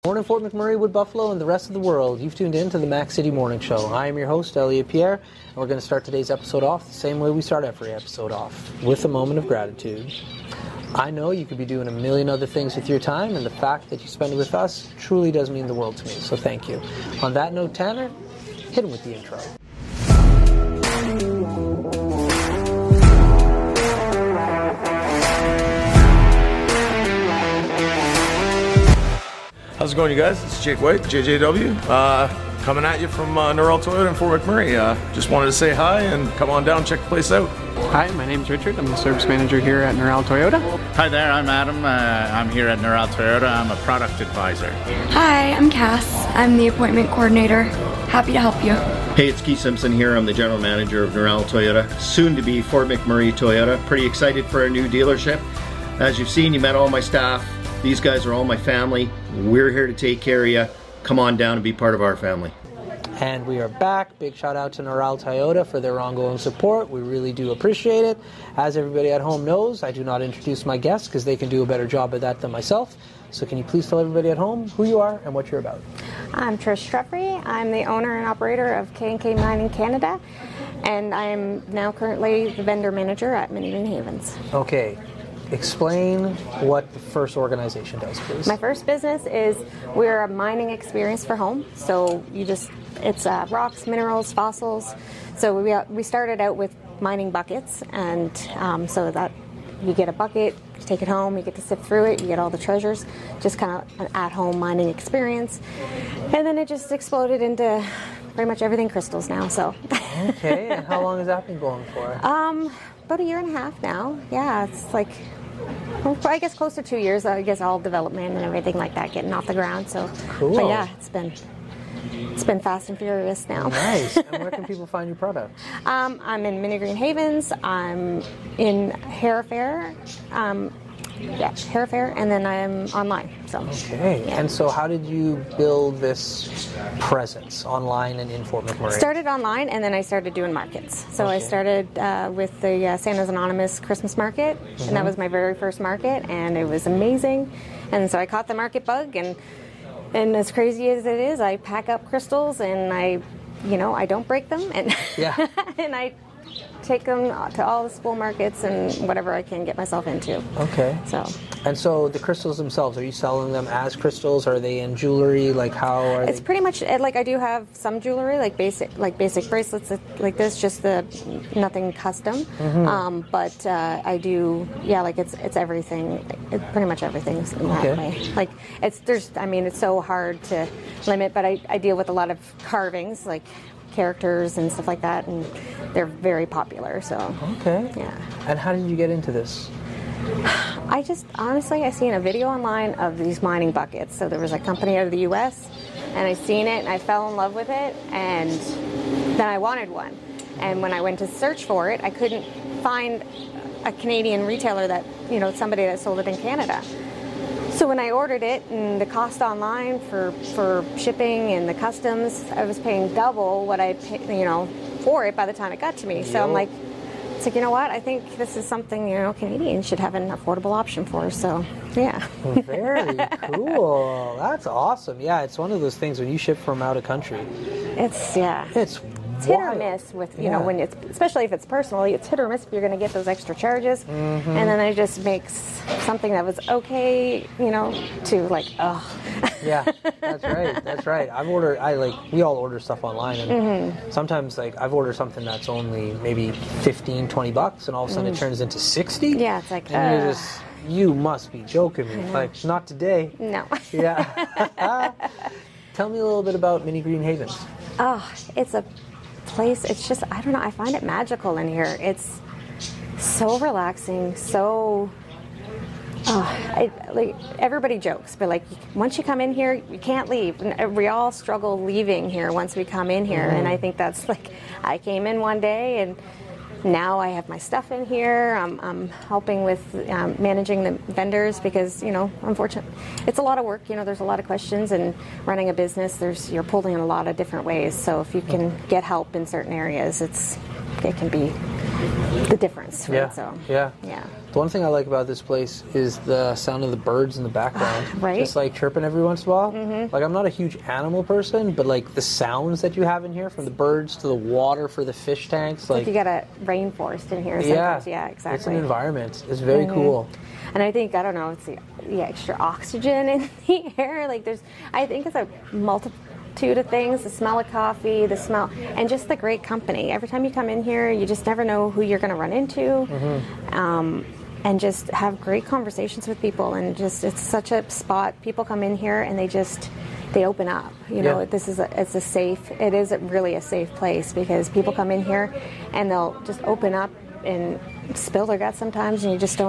Morning, Fort McMurray, Wood Buffalo, and the rest of the world. You've tuned in to the Mac City Morning Show. I am your host, Elliot Pierre, and we're going to start today's episode off the same way we start every episode off, with a moment of gratitude. I know you could be doing a million other things with your time, and the fact that you spend it with us truly does mean the world to me, so thank you. On that note, Tanner, hit him with the intro. How's it going, you guys? It's Jake White, JJW, coming at you from Norrell Toyota in Fort McMurray. Just wanted to say hi and come on down, check the place out. Hi, my name's Richard. I'm the service manager here at Norrell Toyota. Hi there, I'm Adam. I'm here at Norrell Toyota. I'm a product advisor. Hi, I'm Cass. I'm the appointment coordinator. Happy to help you. Hey, it's Keith Simpson here. I'm the general manager of Norrell Toyota, soon to be Fort McMurray Toyota. Pretty excited for our new dealership. As you've seen, you met all my staff. These guys are all my family. We're here to take care of you. Come on down and be part of our family. And we are back. Big shout out to Norrell Toyota for their ongoing support. We really do appreciate it. As everybody at home knows, I do not introduce my guests because they can do a better job of that than myself. So can you please tell everybody at home who you are and what you're about? I'm Trish Treffry. I'm the owner and operator of K&K Mining Canada, and I'm now currently the vendor manager at Mini Green Havens. Okay. Explain what the first organization does, please. My first business is we're a mining experience for home. So it's rocks, minerals, fossils. So we started out with mining buckets, and so that you get a bucket, you take it home, you get to sift through it, you get all the treasures, just kind of an at-home mining experience. And then it just exploded into pretty much everything crystals now. So. Okay, and how long has that been going for? About a year and a half now. Yeah, it's like, well, I guess close to 2 years. I guess all development and everything like that getting off the ground. So, cool. But yeah, it's been fast and furious now. Nice. And where can people find your products? I'm in Mini Green Havens. I'm in Hair Fair. Hair Fair, and then I'm online. So. Okay. Yeah. And so how did you build this presence online and in Fort McMurray? Started online, and then I started doing markets. So I started with the Santa's Anonymous Christmas Market, and that was my very first market, and it was amazing. And so I caught the market bug, and as crazy as it is, I pack up crystals, and I don't break them, and yeah. and I take them to all the school markets and whatever I can get myself into. Okay. So the crystals themselves, are you selling them as crystals? Are they in jewelry? Like how are It's pretty much like I do have some jewelry, like basic bracelets like this, just nothing custom. But I do, like it's everything. Pretty much everything's in that way. Like it's so hard to limit, but I deal with a lot of carvings, like characters and stuff like that, and they're very popular. So yeah. And how did you get into this? I seen a video online of these mining buckets. So there was a company out of the U.S. and I seen it and I fell in love with it, and then I wanted one. And when I went to search for it, I couldn't find a Canadian retailer that somebody that sold it in Canada. So when I ordered it, and the cost online for shipping and the customs, I was paying double what I paid, for it by the time it got to me. So I'm like, you know what? I think this is something Canadians should have an affordable option for. So yeah. Very cool. That's awesome. Yeah, it's one of those things when you ship from out of country. It's hit or miss with when it's, especially if it's personal, it's hit or miss if you're going to get those extra charges, and then it just makes something that was okay, to like, oh. Yeah, that's right. We all order stuff online, and sometimes I've ordered something that's only maybe $15-$20, and all of a sudden it turns into 60. Yeah, it's like, and you must be joking me. Like, not today. No. Yeah. Tell me a little bit about Mini Green Havens. Oh, it's a place, it's just, I don't know, I find it magical in here. It's so relaxing, so everybody jokes, but once you come in here, you can't leave. We all struggle leaving here once we come in here, and I think that's I came in one day and now I have my stuff in here. I'm helping with managing the vendors because, unfortunately, it's a lot of work. There's a lot of questions, and running a business, you're pulled in a lot of different ways. So if you can get help in certain areas, it can be the difference. Right? Yeah. So, yeah. Yeah. The one thing I like about this place is the sound of the birds in the background. Right. Just like chirping every once in a while. Mm-hmm. Like I'm not a huge animal person, but like the sounds that you have in here, from the birds to the water for the fish tanks. Like you got a rainforest in here sometimes. Yeah, exactly. It's an environment. It's very cool. And I think, I don't know, it's the extra oxygen in the air. Like I think it's a multitude of things. The smell of coffee, the smell, and just the great company. Every time you come in here, you just never know who you're going to run into. Mm-hmm. And just have great conversations with people. And just, it's such a spot. People come in here and they open up. You know, it is really a safe place, because people come in here and they'll just open up and spill their guts sometimes, and you just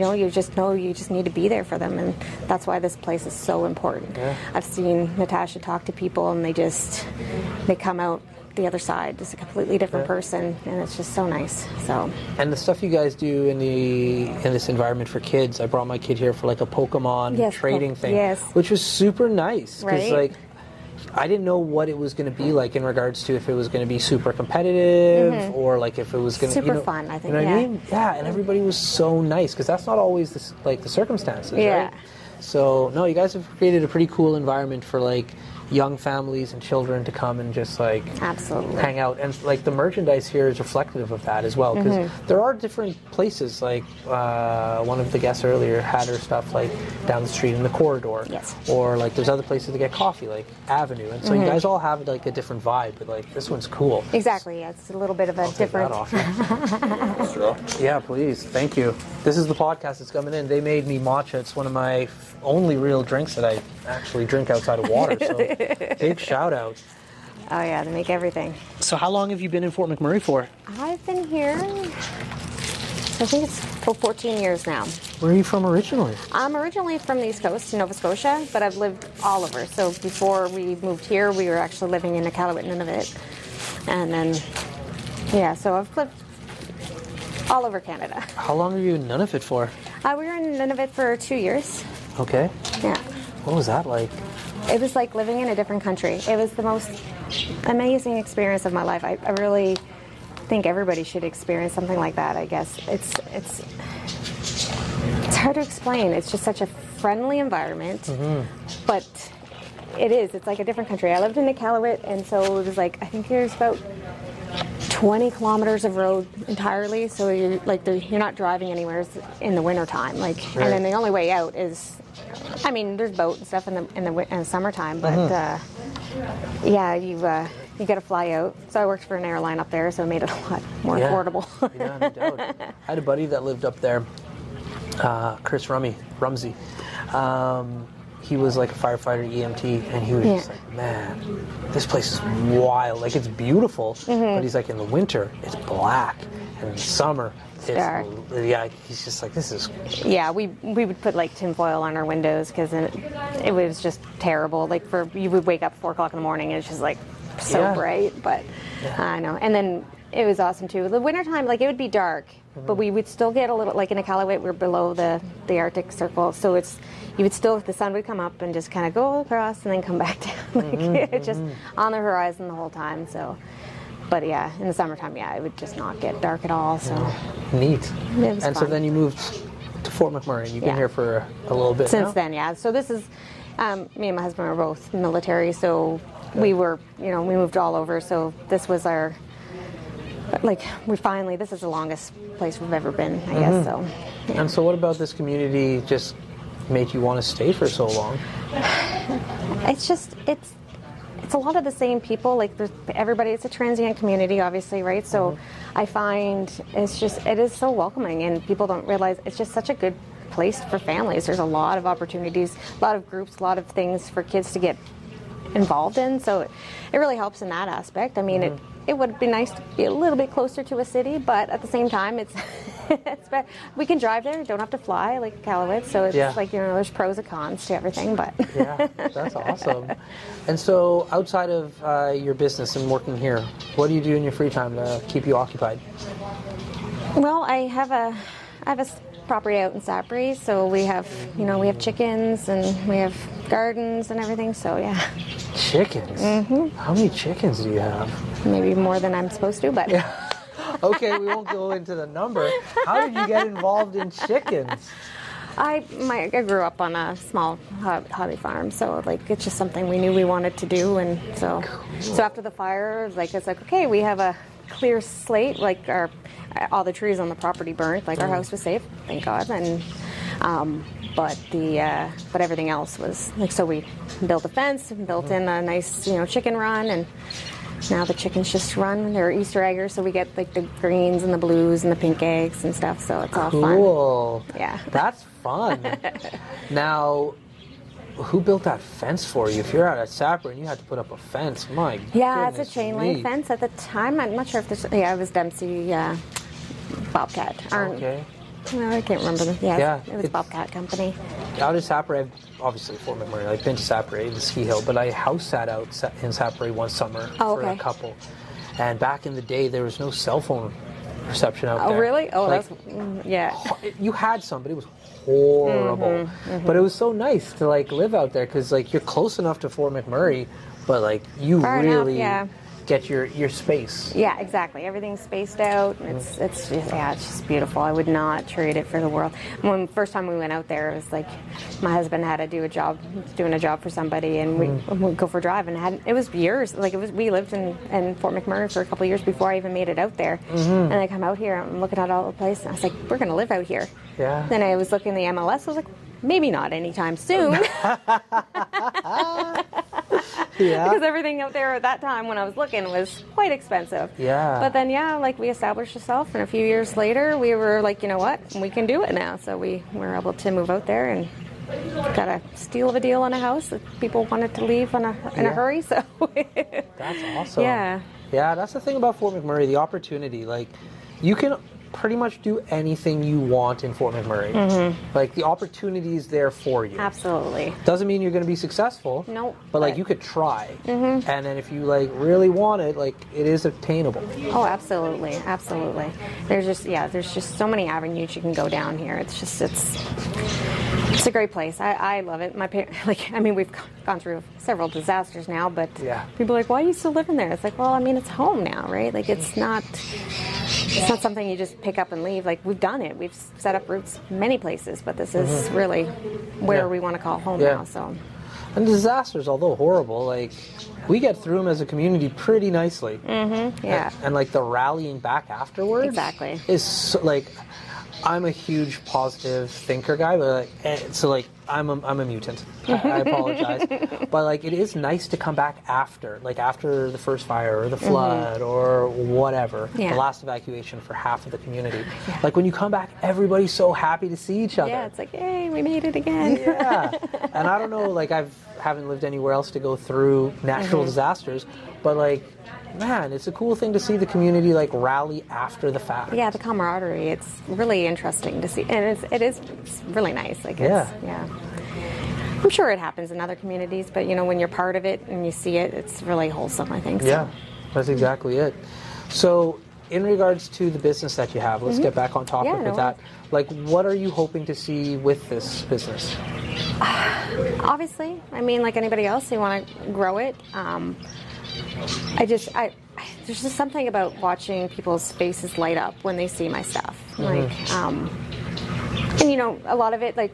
need to be there for them, and that's why this place is so important. Yeah. I've seen Natasha talk to people, and they come out the other side just a completely different person, and it's just so nice. So, and the stuff you guys do in this environment for kids, I brought my kid here for like a Pokemon trading thing, which was super nice, because like I didn't know what it was going to be like in regards to if it was going to be super competitive or like if it was going to be super fun. I think. You know what I mean? Yeah, and everybody was so nice, because that's not always the circumstances, right? So no, you guys have created a pretty cool environment for like young families and children to come and just like hang out, and like the merchandise here is reflective of that as well, because there are different places, like one of the guests earlier had her stuff like down the street in the corridor, or like there's other places to get coffee like Avenue, and so you guys all have like a different vibe, but like this one's cool. Exactly. Yeah, it's a little bit of a different. Yeah, please, thank you. This is the podcast that's coming in. They made me matcha. It's one of my only real drinks that I actually drink outside of water, so big shout out. Oh yeah, they make everything. So how long have you been in Fort McMurray for? I've been here, I think it's for 14 years now. Where are you from originally? I'm originally from the East Coast, Nova Scotia, but I've lived all over. So before we moved here, we were actually living in Iqaluit, Nunavut. And then, so I've lived all over Canada. How long were you in Nunavut for? We were in Nunavut for 2 years. Okay. Yeah. What was that like? It was like living in a different country. It was the most amazing experience of my life. I really think everybody should experience something like that, I guess. It's hard to explain. It's just such a friendly environment, but it's like a different country. I lived in Iqaluit, and so it was like, I think there's about 20 kilometers of road entirely, so you're not driving anywhere in the wintertime. And then the only way out is, there's boat and stuff in the summertime, but you got to fly out. So I worked for an airline up there, so it made it a lot more affordable. Yeah, no doubt. I had a buddy that lived up there, Chris Rumsey. He was like a firefighter EMT, and he was just like, man, this place is wild. Like, it's beautiful, but he's like, in the winter, it's black, and in the summer, it's dark. Yeah, he's just like, this is... Yeah, we would put like tinfoil on our windows, because it was just terrible. Like, you would wake up 4 o'clock in the morning, and it's just like so bright, but I know. And then it was awesome too. The wintertime, like, it would be dark, but we would still get a little, like in Iqaluit, we're below the Arctic Circle, so the sun would come up and just kind of go across and then come back down, like just on the horizon the whole time. So, but yeah, in the summertime, it would just not get dark at all. So neat. And fun. So then you moved to Fort McMurray. You've been here for a little bit since then. Yeah. So this is me and my husband were both military, so we were, we moved all over. So this was our. This is the longest place we've ever been, I guess, so. Yeah. And so what about this community just made you want to stay for so long? It's a lot of the same people, like everybody, it's a transient community, obviously, right? So I find it is so welcoming, and people don't realize it's just such a good place for families. There's a lot of opportunities, a lot of groups, a lot of things for kids to get involved in, so it really helps in that aspect. It would be nice to be a little bit closer to a city, but at the same time, it's we can drive there, don't have to fly like Iqaluit, so it's like, there's pros and cons to everything, but yeah, that's awesome. And so outside of your business and working here, what do you do in your free time to keep you occupied? Well, I have a property out in Sapri, so we have chickens and we have gardens and everything, so yeah. Chickens? How many chickens do you have? Maybe more than I'm supposed to, but Okay, we won't go into the number. How did you get involved in chickens? I grew up on a small hobby farm, so like it's just something we knew we wanted to do, and so after the fire, it's like okay, we have a clear slate, like all the trees on the property burnt, like our house was safe, thank God, and but everything else was like, so we built a fence and built in a nice chicken run, and now the chickens just run. They're Easter eggers, so we get like the greens and the blues and the pink eggs and stuff, so it's all fun. Cool. Yeah. That's fun. Now, who built that fence for you? If you're at a sapper and you had to put up a fence, my Yeah, it's a goodness chain me. link fence. At the time, I'm not sure if this. Yeah, it was Dempsey Bobcat. Okay. No, I can't remember. Yeah, It was Bobcat Company. Out of Sapere, I've obviously Fort McMurray. I've been to Sapere, the ski hill, but I house sat out in Sapere one summer for a couple. And back in the day, there was no cell phone reception out there. Oh, really? Oh, like, yeah. You had some, but it was horrible. But it was so nice to like live out there because like you're close enough to Fort McMurray, but like you Far really enough, get your space. Yeah, exactly. Everything's spaced out. And it's just beautiful. I would not trade it for the world. When first time we went out there, it was like my husband had to do doing a job for somebody, and we'd go for a drive, and it was years. Like we lived in Fort McMurray for a couple of years before I even made it out there. And I come out here, I'm looking at all the place, and I was like, we're gonna live out here. Yeah. Then I was looking at the MLS. I was like, maybe not anytime soon. Yeah. Because everything out there at that time when I was looking was quite expensive. Yeah. But then, like we established ourselves, and a few years later, we were like, you know what, we can do it now. So we were able to move out there and got a steal of a deal on a house that people wanted to leave in a hurry. So That's awesome. Yeah. Yeah, that's the thing about Fort McMurray, the opportunity. Like, you can pretty much do anything you want in Fort McMurray. Like, the opportunity is there for you. Absolutely. Doesn't mean you're going to be successful. Nope. But like, you could try. And then if you like really want it, like, it is attainable. Oh, absolutely, absolutely. There's just so many avenues you can go down here. It's a great place. I love it. We've gone through several disasters now, but people are like, why are you still living there? It's like, well, I mean, it's home now, right? Like, it's not something you just pick up and leave. Like, we've done it. We've set up roots many places, but this is really where we want to call home now. So, and disasters, although horrible, like, we get through them as a community pretty nicely. Yeah. And like the rallying back afterwards. Exactly. Is so, like, I'm a huge positive thinker guy, but like, I'm a mutant. I apologize, but like, it is nice to come back after the first fire or the flood or whatever, the last evacuation for half of the community. Like, when you come back, everybody's so happy to see each other. Yeah, it's like, hey, we made it again. Yeah, and I don't know, like, haven't lived anywhere else to go through natural disasters, but like, man, it's a cool thing to see the community like rally after the fact. Yeah, the camaraderie. It's really interesting to see, and it's really nice. Like, I'm sure it happens in other communities, but when you're part of it and you see it, it's really wholesome, I think. So. Yeah, that's exactly it. So, in regards to the business that you have, let's get back on topic with that. Like, what are you hoping to see with this business? Obviously, I mean, like anybody else, you want to grow it. There's just something about watching people's faces light up when they see my stuff. Like, and a lot of it, like,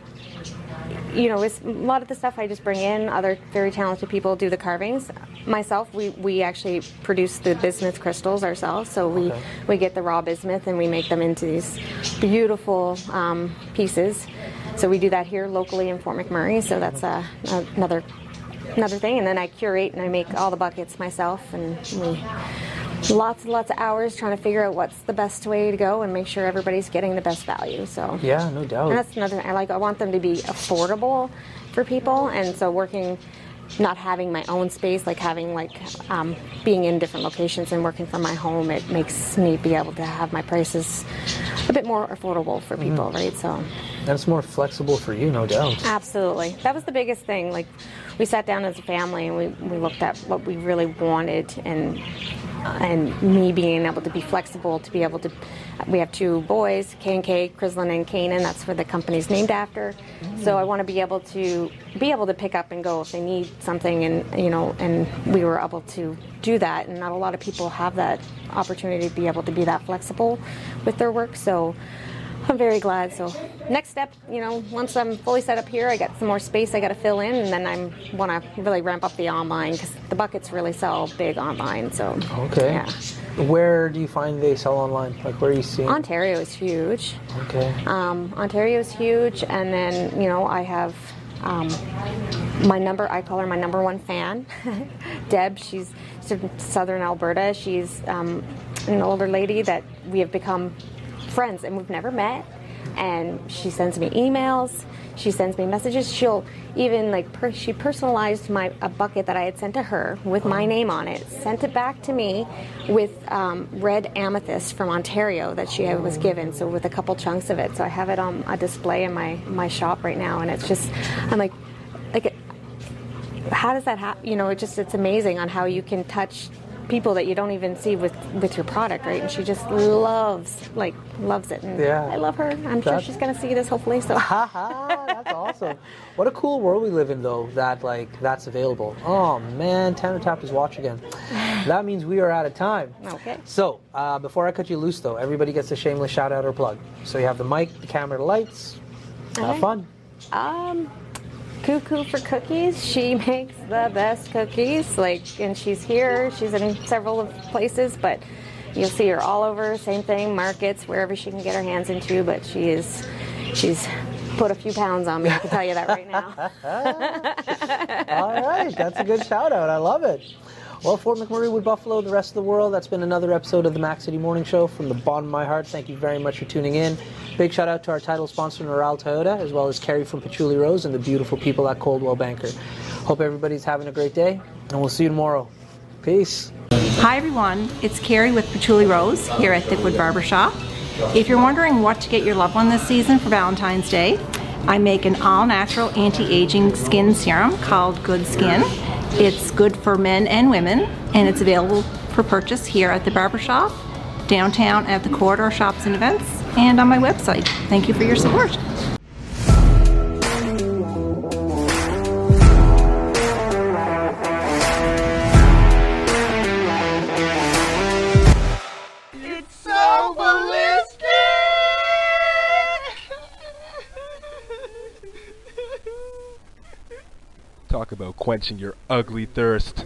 it's a lot of the stuff I just bring in. Other very talented people do the carvings. Myself, we actually produce the bismuth crystals ourselves. So we get the raw bismuth and we make them into these beautiful pieces. So we do that here locally in Fort McMurray. So that's another thing. And then I curate and I make all the buckets myself, and lots and lots of hours trying to figure out what's the best way to go and make sure everybody's getting the best value. So yeah, no doubt. And that's another thing. I want them to be affordable for people, and so not having my own space, like having being in different locations and working from my home, it makes me be able to have my prices a bit more affordable for people, right? So. And it's more flexible for you, no doubt. Absolutely. That was the biggest thing. Like, we sat down as a family and we looked at what we really wanted, and and me being able to be flexible, to be able to, we have 2 boys, K&K, Crislin and Kanan, that's where the company's named after. So I want to be able to pick up and go if they need something, and and we were able to do that, and not a lot of people have that opportunity to be able to be that flexible with their work. So I'm very glad. So next step, once I'm fully set up here, I got some more space I got to fill in, and then I want to really ramp up the online, because the buckets really sell big online. So Okay. yeah. Where do you find they sell online? Like, where are you seeing? Ontario is huge. Okay. Ontario is huge, and then I have my number. I call her my number 1 fan, Deb. She's from Southern Alberta. She's an older lady that we have become friends, and we've never met. And she sends me emails. She sends me messages. She'll even she personalized a bucket that I had sent to her with my name on it, sent it back to me with red amethyst from Ontario that she was given, so with a couple chunks of it. So I have it on a display in my shop right now, and it's just, I'm like how does that happen? It's amazing on how you can touch people that you don't even see with your product, right? And she just loves it, and I love her. I'm sure she's going to see this hopefully. So that's awesome. What a cool world we live in, though, that that's available. Oh man, Tanner tapped his watch again. That means we are out of time. Okay. So before I cut you loose, though, everybody gets a shameless shout out or plug. So you have the mic, the camera, the lights. Have fun. Cuckoo for Cookies. She makes the best cookies. And she's here. She's in several places, but you'll see her all over. Same thing, markets, wherever she can get her hands into. But she's put a few pounds on me. I can tell you that right now. All right, that's a good shout out. I love it. Well, Fort McMurray, Wood Buffalo, and the rest of the world, that's been another episode of the Mac City Morning Show. From the bottom of my heart, thank you very much for tuning in. Big shout out to our title sponsor, Neural Toyota, as well as Carrie from Patchouli Rose and the beautiful people at Coldwell Banker. Hope everybody's having a great day, and we'll see you tomorrow. Peace. Hi everyone, it's Carrie with Patchouli Rose here at Thickwood Barbershop. If you're wondering what to get your loved one this season for Valentine's Day, I make an all-natural anti-aging skin serum called Good Skin. It's good for men and women, and it's available for purchase here at the barbershop, downtown at the Corridor Shops and Events, and on my website. Thank you for your support. It's so ballistic! Talk about quenching your ugly thirst.